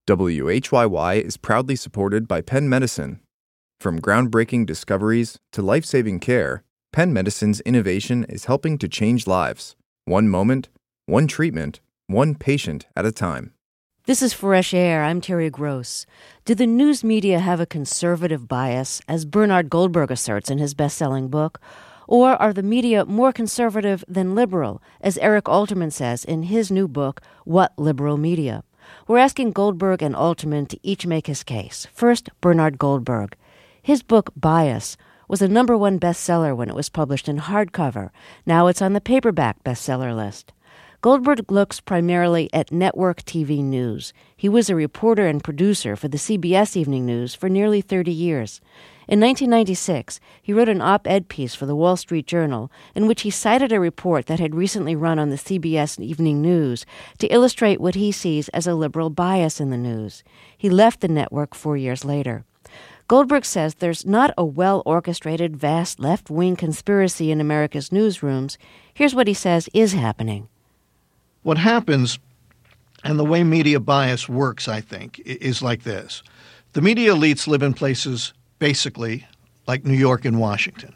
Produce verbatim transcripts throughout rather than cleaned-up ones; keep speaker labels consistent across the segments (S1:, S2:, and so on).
S1: W H Y Y is proudly supported by Penn Medicine. From groundbreaking discoveries to life-saving care, Penn Medicine's innovation is helping to change lives, one moment, one treatment, one patient at a time.
S2: This is Fresh Air. I'm Terry Gross. Do the news media have a conservative bias, as Bernard Goldberg asserts in his best-selling book? Or are the media more conservative than liberal, as Eric Alterman says in his new book, What Liberal Media? We're asking Goldberg and Alterman to each make his case. First, Bernard Goldberg. His book, Bias, was a number one bestseller when it was published in hardcover. Now it's on the paperback bestseller list. Goldberg looks primarily at network T V news. He was a reporter and producer for the C B S Evening News for nearly thirty years. In nineteen ninety-six, he wrote an op-ed piece for the Wall Street Journal in which he cited a report that had recently run on the C B S Evening News to illustrate what he sees as a liberal bias in the news. He left the network four years later. Goldberg says there's not a well-orchestrated, vast left-wing conspiracy in America's newsrooms. Here's what he says is happening.
S3: What happens, and the way media bias works, I think, is like this. The media elites live in places basically like New York and Washington.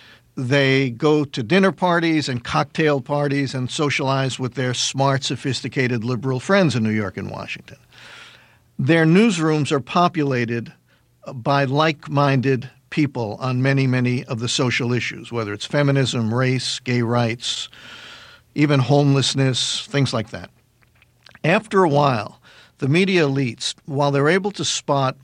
S3: They go to dinner parties and cocktail parties and socialize with their smart, sophisticated liberal friends in New York and Washington. Their newsrooms are populated by like-minded people on many, many of the social issues, whether it's feminism, race, gay rights, even homelessness, things like that. After a while, the media elites, while they're able to spot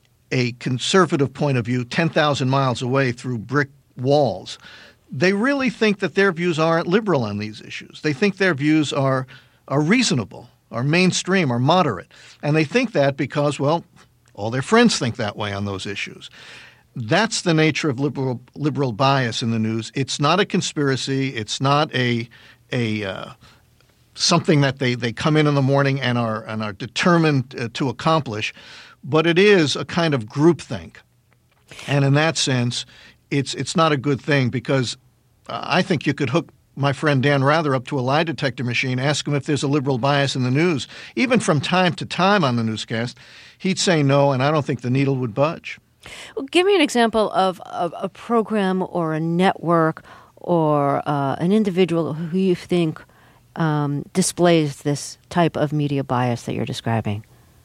S3: a conservative point of view ten thousand miles away through brick walls, they really think that their views aren't liberal on these issues. They think their views are, are reasonable, are mainstream, are moderate. And they think that because, well, all their friends think that way on those issues. That's the nature of liberal liberal bias in the news. It's not a conspiracy. It's not a a uh, something that they, they come in in the morning and are and are determined uh, to accomplish, but it is a kind of groupthink. And in that sense, it's it's not a good thing because uh, I think you could hook my friend Dan Rather up to a lie detector machine, ask him if there's a liberal bias in the news. Even from time to time on the newscast, he'd say no, and I don't think the needle would budge.
S2: Well, give me an example of, of a program or a network or uh, an individual who you think um, displays this type of media bias that you're describing.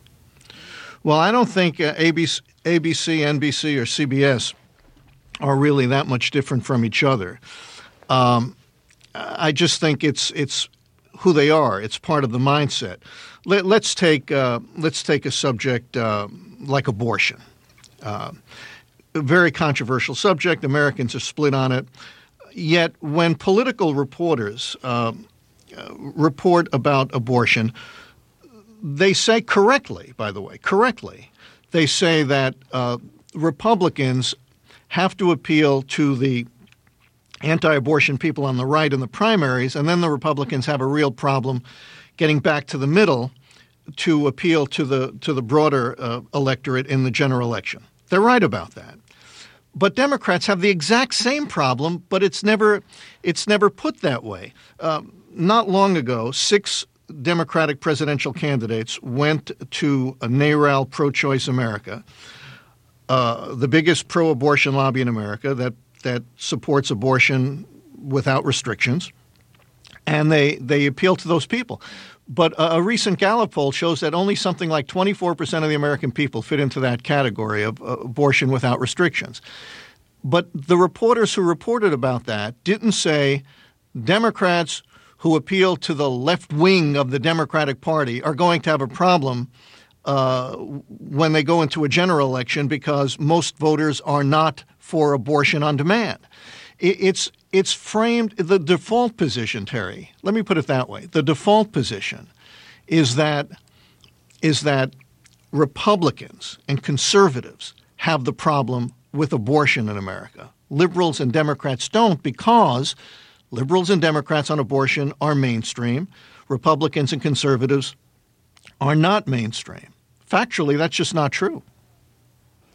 S3: Well, I don't think uh, A B C, A B C, N B C, or C B S are really that much different from each other. Um, I just think it's it's who they are. It's part of the mindset. Let, let's take uh, let's take a subject uh, like abortion. Uh, a very controversial subject. Americans are split on it. Yet when political reporters uh, uh, report about abortion, they say correctly, by the way, correctly, they say that uh, Republicans have to appeal to the anti-abortion people on the right in the primaries, and then the Republicans have a real problem getting back to the middle to appeal to the to the broader uh, electorate in the general election. They're right about that. But Democrats have the exact same problem, but it's never it's never put that way. Uh, not long ago, six Democratic presidential candidates went to a NARAL, Pro-Choice America, uh, the biggest pro-abortion lobby in America that that supports abortion without restrictions, and they they appeal to those people. But a, a recent Gallup poll shows that only something like twenty-four percent of the American people fit into that category of uh, abortion without restrictions. But the reporters who reported about that didn't say Democrats who appeal to the left wing of the Democratic Party are going to have a problem uh, when they go into a general election because most voters are not for abortion on demand. It, it's it's framed the default position, Terry. Let me put it that way. The default position is that is that Republicans and conservatives have the problem with abortion in America. Liberals and Democrats don't, because liberals and Democrats on abortion are mainstream. Republicans and conservatives are not mainstream. Factually, that's just not true.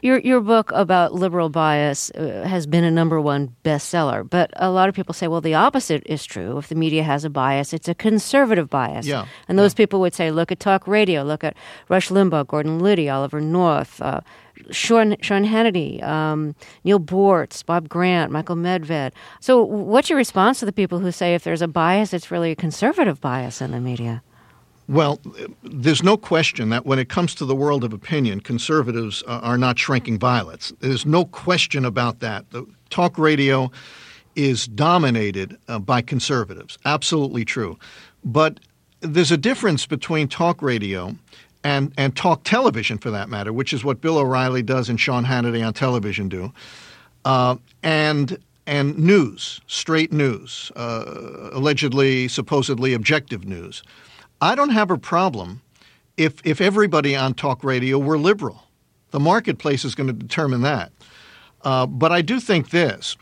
S2: Your your book about liberal bias uh, has been a number one bestseller, but a lot of people say, well, the opposite is true. If the media has a bias, it's a conservative bias.
S3: Yeah.
S2: And those
S3: yeah.
S2: people would say, look at talk radio, look at Rush Limbaugh, Gordon Liddy, Oliver North, uh, Sean, Sean Hannity, um, Neil Bortz, Bob Grant, Michael Medved. So what's your response to the people who say if there's a bias, it's really a conservative bias in the media?
S3: Well, there's no question that when it comes to the world of opinion, conservatives uh, are not shrinking violets. There's no question about that. The talk radio is dominated uh, by conservatives. Absolutely true. But there's a difference between talk radio and, and talk television, for that matter, which is what Bill O'Reilly does and Sean Hannity on television do, uh, and and news, straight news, uh, allegedly, supposedly objective news. I don't have a problem if if everybody on talk radio were liberal. The marketplace is going to determine that. Uh, but I do think this.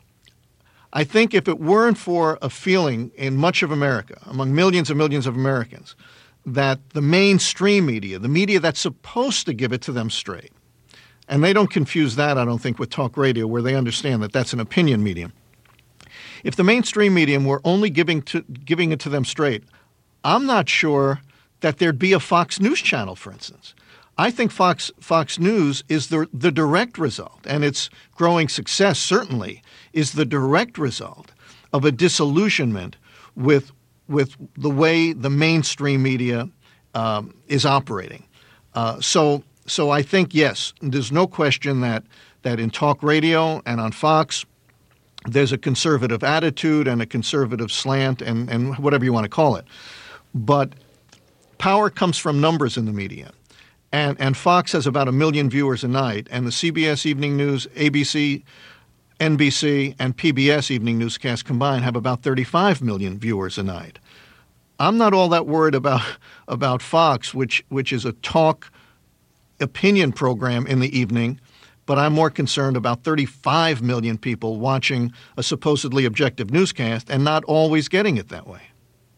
S3: I think if it weren't for a feeling in much of America, among millions and millions of Americans, that the mainstream media, the media that's supposed to give it to them straight, and they don't confuse that, I don't think, with talk radio, where they understand that that's an opinion medium. If the mainstream medium were only giving to, giving it to them straight, I'm not sure that there'd be a Fox News channel, for instance. I think Fox Fox News is the the direct result, and its growing success certainly is the direct result of a disillusionment with with the way the mainstream media um, is operating. Uh, so so I think, yes, there's no question that that in talk radio and on Fox, there's a conservative attitude and a conservative slant and, and whatever you want to call it. But power comes from numbers in the media. And, and Fox has about a million viewers a night, and the C B S Evening News, A B C, N B C, and P B S Evening Newscast combined have about thirty-five million viewers a night. I'm not all that worried about about Fox, which which is a talk opinion program in the evening, but I'm more concerned about thirty-five million people watching a supposedly objective newscast and not always getting it that way.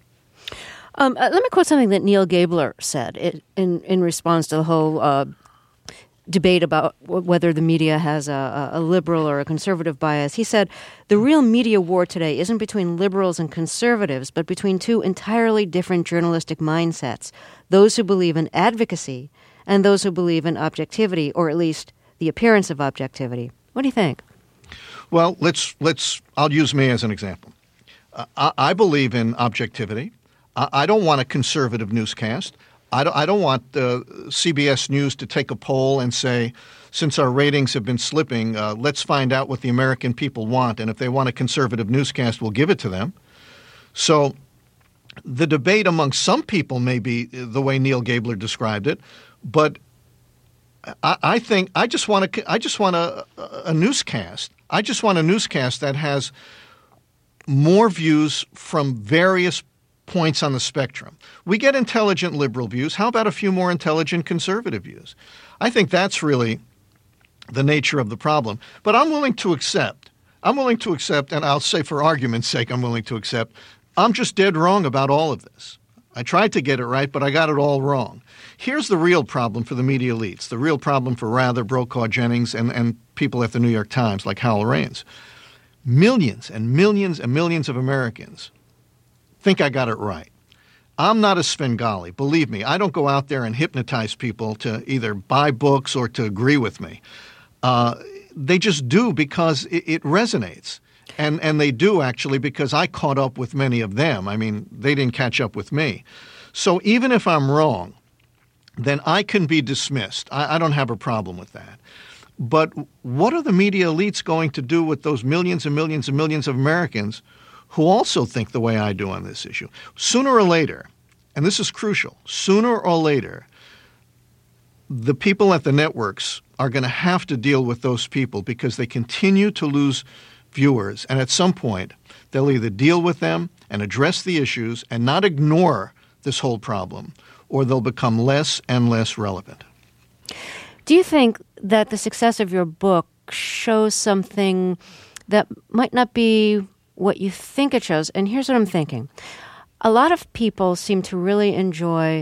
S2: Um, uh, let me quote something that Neil Gabler said it, in in response to the whole uh, debate about w- whether the media has a, a liberal or a conservative bias. He said, "The real media war today isn't between liberals and conservatives, but between two entirely different journalistic mindsets: those who believe in advocacy and those who believe in objectivity, or at least the appearance of objectivity." What do you think?
S3: Well, let's let's. I'll use me as an example. Uh, I, I believe in objectivity. I don't want a conservative newscast. I don't, I don't want uh, C B S News to take a poll and say, since our ratings have been slipping, uh, let's find out what the American people want. And if they want a conservative newscast, we'll give it to them. So the debate among some people may be the way Neil Gabler described it. But I, I think I just want a, I just want a, a newscast. I just want a newscast that has more views from various points on the spectrum. We get intelligent liberal views. How about a few more intelligent conservative views? I think that's really the nature of the problem. But I'm willing to accept, I'm willing to accept, and I'll say for argument's sake, I'm willing to accept, I'm just dead wrong about all of this. I tried to get it right, but I got it all wrong. Here's the real problem for the media elites, the real problem for Rather, Brokaw, Jennings, and, and people at the New York Times like Howell Raines. Millions and millions and millions of Americans think I got it right. I'm not a Svengali. Believe me, I don't go out there and hypnotize people to either buy books or to agree with me. Uh, they just do because it, it resonates. And and they do actually because I caught up with many of them. I mean, they didn't catch up with me. So even if I'm wrong, then I can be dismissed. I, I don't have a problem with that. But what are the media elites going to do with those millions and millions and millions of Americans who also think the way I do on this issue? Sooner or later, and this is crucial, sooner or later, the people at the networks are going to have to deal with those people because they continue to lose viewers. And at some point, they'll either deal with them and address the issues and not ignore this whole problem, or they'll become less and less relevant.
S2: Do you think that the success of your book shows something that might not be what you think it shows? And here's what I'm thinking. A lot of people seem to really enjoy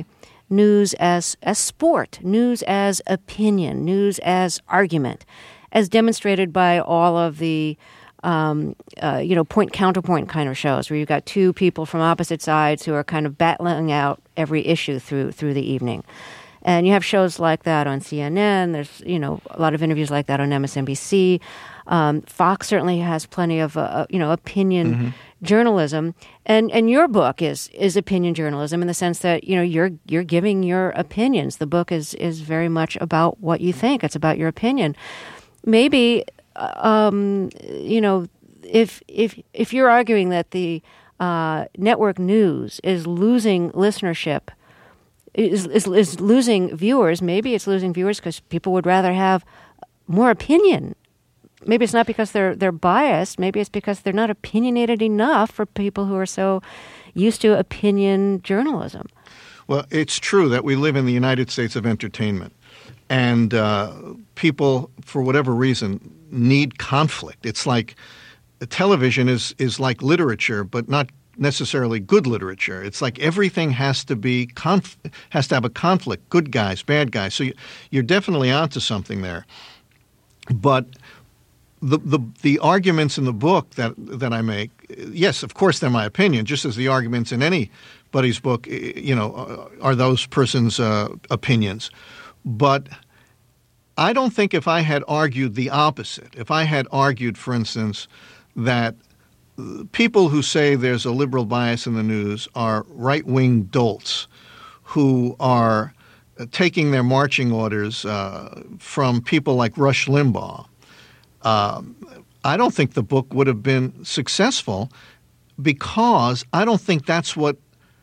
S2: news as, as sport, news as opinion, news as argument, as demonstrated by all of the um, uh, you know, point counterpoint kind of shows where you've got two people from opposite sides who are kind of battling out every issue through through the evening. And you have shows like that on C N N. There's, you know, a lot of interviews like that on M S N B C. Um, Fox certainly has plenty of, uh, you know, opinion mm-hmm. journalism. And and your book is is opinion journalism in the sense that, you know, you're you're giving your opinions. The book is is very much about what you think. It's about your opinion. Maybe, um, you know, if if if you're arguing that the uh, network news is losing listenership, Is, is is losing viewers. Maybe it's losing viewers because people would rather have more opinion. Maybe it's not because they're they're biased. Maybe it's because they're not opinionated enough for people who are so used to opinion journalism.
S3: Well, it's true that we live in the United States of entertainment, and uh, people, for whatever reason, need conflict. It's like television is is like literature, but not necessarily good literature. It's like everything has to be conf- has to have a conflict, good guys, bad guys. So you, you're definitely onto something there. But the the the arguments in the book that that I make, yes, of course they're my opinion, just as the arguments in anybody's book, you know, are those person's uh, opinions. But I don't think if I had argued the opposite, if I had argued, for instance, that people who say there's a liberal bias in the news are right-wing dolts who are taking their marching orders uh, from people like Rush Limbaugh. Um, I don't think the book would have been successful because I don't think that's what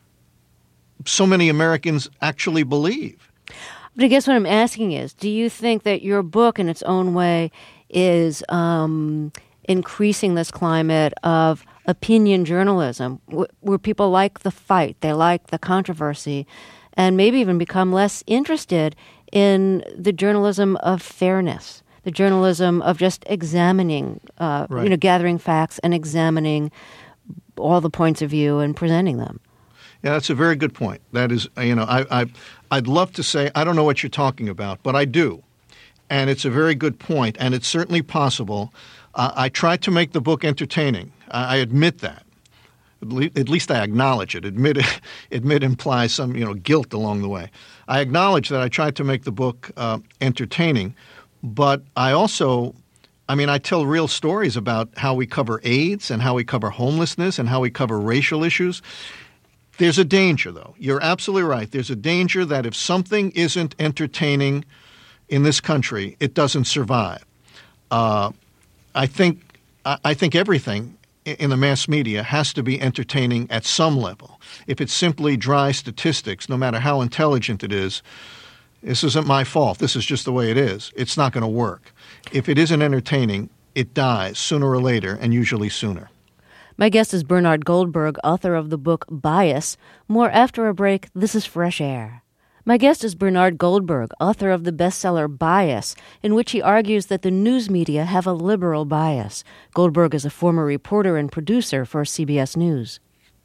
S3: so many Americans actually believe.
S2: But I guess what I'm asking is, do you think that your book in its own way is um, increasing this climate of opinion journalism where people like the fight, they like the controversy, and maybe even become less interested in the journalism of fairness, the journalism of just examining, uh,
S3: right.
S2: you know, gathering facts and examining all the points of view and presenting them?
S3: Yeah, that's a very good point. That is, you know, I, I, I'd love to say, I don't know what you're talking about, but I do. And it's a very good point, and it's certainly possible. Uh, I tried to make the book entertaining. I, I admit that. At, le- at least I acknowledge it. Admit it, admit implies some, you know, guilt along the way. I acknowledge that I tried to make the book uh, entertaining, but I also, I mean, I tell real stories about how we cover AIDS and how we cover homelessness and how we cover racial issues. There's a danger, though. You're absolutely right. There's a danger that if something isn't entertaining in this country, it doesn't survive. Uh, I think I think everything in the mass media has to be entertaining at some level. If it's simply dry statistics, no matter how intelligent it is, this isn't my fault. This is just the way it is. It's not going to work. If it isn't entertaining, it dies sooner or later, and usually sooner.
S2: My guest is Bernard Goldberg, author of the book Bias. More after a break. This is Fresh Air. My guest is Bernard Goldberg, author of the bestseller Bias, in which he argues that the news media have a liberal bias. Goldberg is a former reporter and producer for C B S News.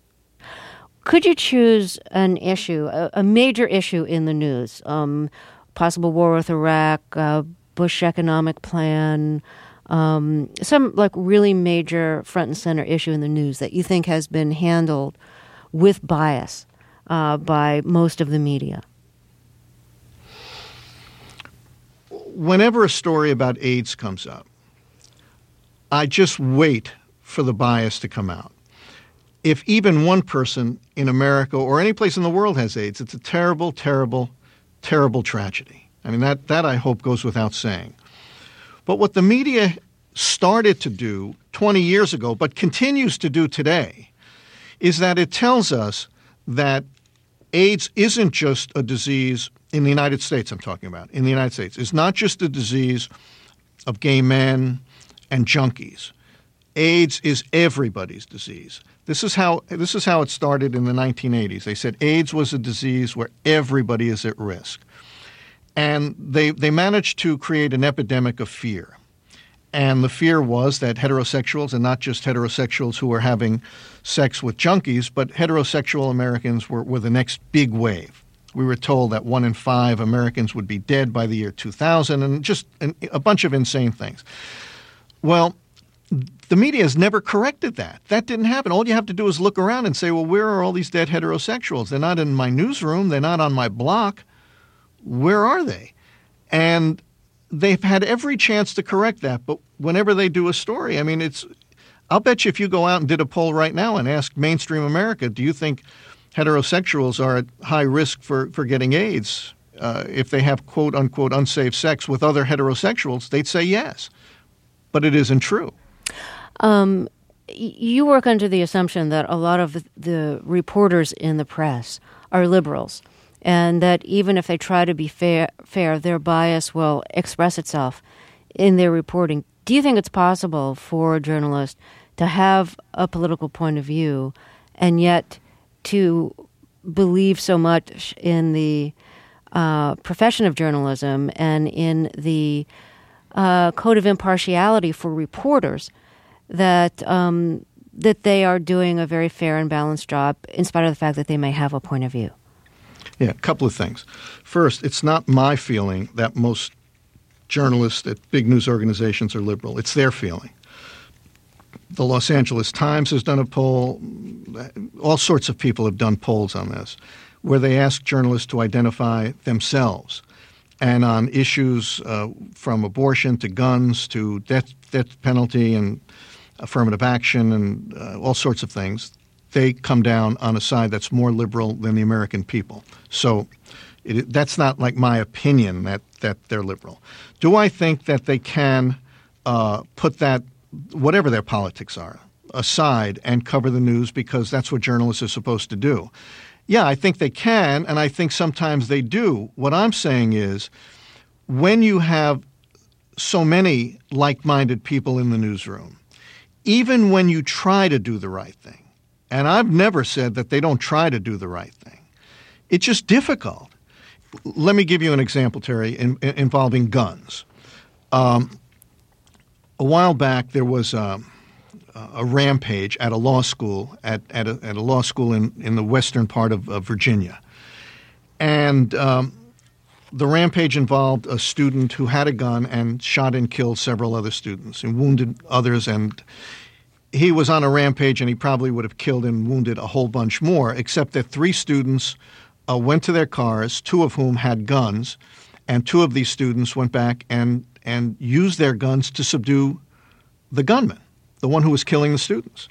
S2: Could you choose an issue, a, a major issue in the news, um, possible war with Iraq, uh, Bush economic plan, um, some like really major front and center issue in the news that you think has been handled with bias uh, by most of the media?
S3: Whenever a story about AIDS comes up, I just wait for the bias to come out. If even one person in America or any place in the world has AIDS, it's a terrible, terrible, terrible tragedy. I mean, that, that I hope goes without saying. But what the media started to do twenty years ago, but continues to do today, is that it tells us that AIDS isn't just a disease in the United States, I'm talking about, in the United States. It's not just a disease of gay men and junkies. AIDS is everybody's disease. This is how this is how it started in the nineteen eighties. They said AIDS was a disease where everybody is at risk. And they they managed to create an epidemic of fear. And the fear was that heterosexuals, and not just heterosexuals who were having sex with junkies, but heterosexual Americans were, were the next big wave We were told that one in five Americans would be dead by the year two thousand, and just an, a bunch of insane things. Well, the media has never corrected that. That didn't happen. All you have to do is look around and say, well, where are all these dead heterosexuals? They're not in my newsroom. They're not on my block. Where are they? And they've had every chance to correct that. But whenever they do a story, I mean, it's, I'll bet you if you go out and did a poll right now and ask mainstream America, do you think heterosexuals are at high risk for, for getting AIDS uh, if they have, quote unquote, unsafe sex with other heterosexuals? They'd say yes. But it isn't true.
S2: Um, you work under the assumption that a lot of the reporters in the press are liberals, and that even if they try to be fair, fair, their bias will express itself in their reporting. Do you think it's possible for a journalist to have a political point of view and yet to believe so much in the uh, profession of journalism and in the uh, code of impartiality for reporters that um, that they are doing a very fair and balanced job in spite of the fact that they may have a point of view?
S3: Yeah, a couple of things. First, it's not my feeling that most journalists at big news organizations are liberal. It's their feeling. The Los Angeles Times has done a poll. All sorts of people have done polls on this, where they ask journalists to identify themselves. And on issues uh, from abortion to guns to death, death penalty and affirmative action and uh, all sorts of things, they come down on a side that's more liberal than the American people. So it, that's not like my opinion that, that they're liberal. Do I think that they can uh, put that, whatever their politics are, aside and cover the news because that's what journalists are supposed to do? Yeah, I think they can, and I think sometimes they do. What I'm saying is when you have so many like-minded people in the newsroom, even when you try to do the right thing, and I've never said that they don't try to do the right thing, it's just difficult. Let me give you an example, Terry, in, in, involving guns. Um, a while back, there was a, a rampage at a law school at, at, a, at a law school in, in the western part of, of Virginia, and um, the rampage involved a student who had a gun and shot and killed several other students and wounded others, and he was on a rampage and he probably would have killed and wounded a whole bunch more, except that three students uh, went to their cars, two of whom had guns, and two of these students went back and, and used their guns to subdue the gunman, the one who was killing the students.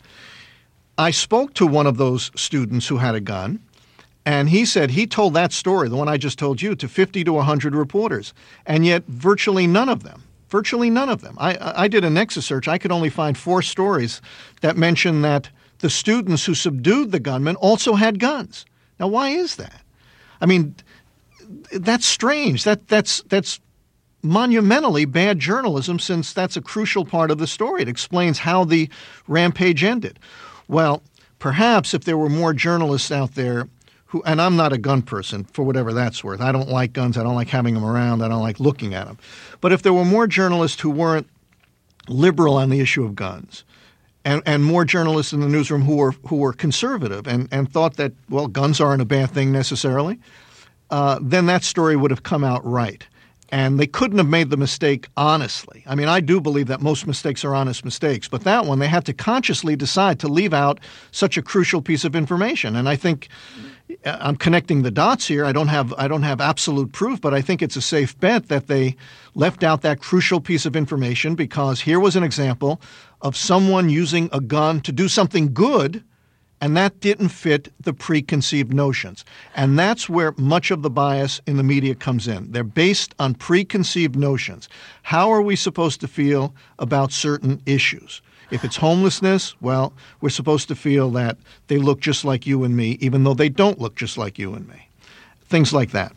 S3: I spoke to one of those students who had a gun, and he said he told that story, the one I just told you, to fifty to one hundred reporters, and yet virtually none of them, virtually none of them. I, I did a Nexus search. I could only find four stories that mention that the students who subdued the gunman also had guns. Now, why is that? I mean, that's strange. That that's that's monumentally bad journalism, since that's a crucial part of the story. It explains how the rampage ended. Well, perhaps if there were more journalists out there who, and I'm not a gun person for whatever that's worth. I don't like guns. I don't like having them around. I don't like looking at them. But if there were more journalists who weren't liberal on the issue of guns, and, and more journalists in the newsroom who were who were conservative and, and thought that, well, guns aren't a bad thing necessarily, uh, then that story would have come out right. And they couldn't have made the mistake honestly. I mean, I do believe that most mistakes are honest mistakes, but that one, they had to consciously decide to leave out such a crucial piece of information. And I think I'm connecting the dots here. I don't have I don't have absolute proof, but I think it's a safe bet that they left out that crucial piece of information, because here was an example of someone using a gun to do something good, and that didn't fit the preconceived notions. And that's where much of the bias in the media comes in. They're based on preconceived notions. How are we supposed to feel about certain issues? If it's homelessness, well, we're supposed to feel that they look just like you and me, even though they don't look just like you and me. Things like that.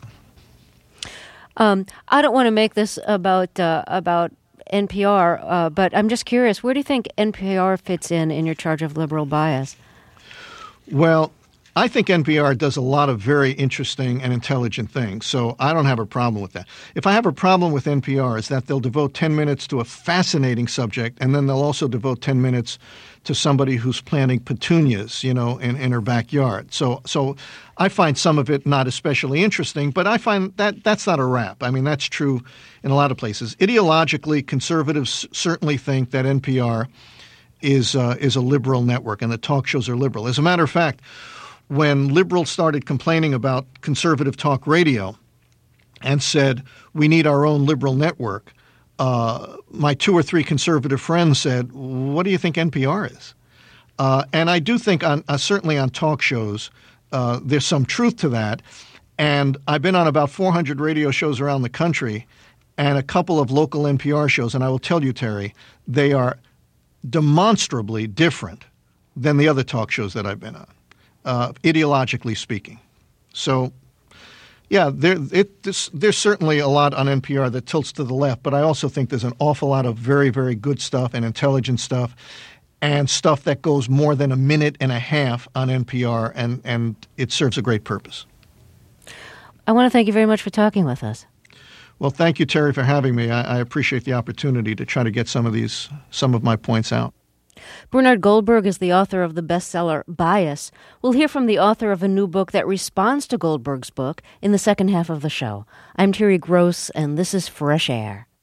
S2: Um, I don't want to make this about uh, about N P R, uh, but I'm just curious, where do you think N P R fits in in your charge of liberal bias?
S3: Well, I think N P R does a lot of very interesting and intelligent things, so I don't have a problem with that. If I have a problem with N P R, is that they'll devote ten minutes to a fascinating subject, and then they'll also devote ten minutes to somebody who's planting petunias, you know, in, in her backyard. So so I find some of it not especially interesting, but I find that that's not a rap. I mean, that's true in a lot of places. Ideologically, conservatives certainly think that N P R is uh, is a liberal network and the talk shows are liberal. As a matter of fact, when liberals started complaining about conservative talk radio and said, we need our own liberal network, uh, my two or three conservative friends said, what do you think N P R is? Uh, and I do think, on uh, certainly on talk shows, uh, there's some truth to that. And I've been on about four hundred radio shows around the country and a couple of local N P R shows. And I will tell you, Terry, they are demonstrably different than the other talk shows that I've been on. Uh, ideologically speaking. So, yeah, there, it, this, there's certainly a lot on N P R that tilts to the left, but I also think there's an awful lot of very, very good stuff and intelligent stuff and stuff that goes more than a minute and a half on N P R, and, and it serves a great purpose.
S2: I want to thank you very much for talking with us.
S3: Well, thank you, Terry, for having me. I, I appreciate the opportunity to try to get some of these, some of my points out.
S2: Bernard Goldberg is the author of the bestseller Bias. We'll hear from the author of a new book that responds to Goldberg's book in the second half of the show. I'm Terry Gross, and this is Fresh Air.